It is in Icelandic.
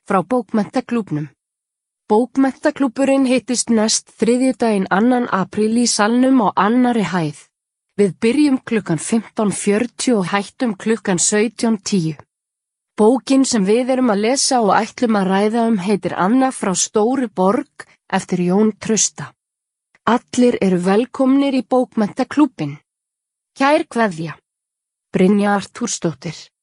frá Bókmenntaklúbbnum. Bókmenntaklúbburinn hittist næst þriðjudaginn 2. apríl í salnum á 2. hæð. Við byrjum klukkan 15:40 og hættum klukkan 17:10. Bókin sem við erum að lesa og ætlum að ræða heitir Anna frá Stóru borg eftir Jón Trausta. Allir eru velkomnir í Bókmenntaklúbbinn. Kær kveðja. Brynja Artúrsdóttir.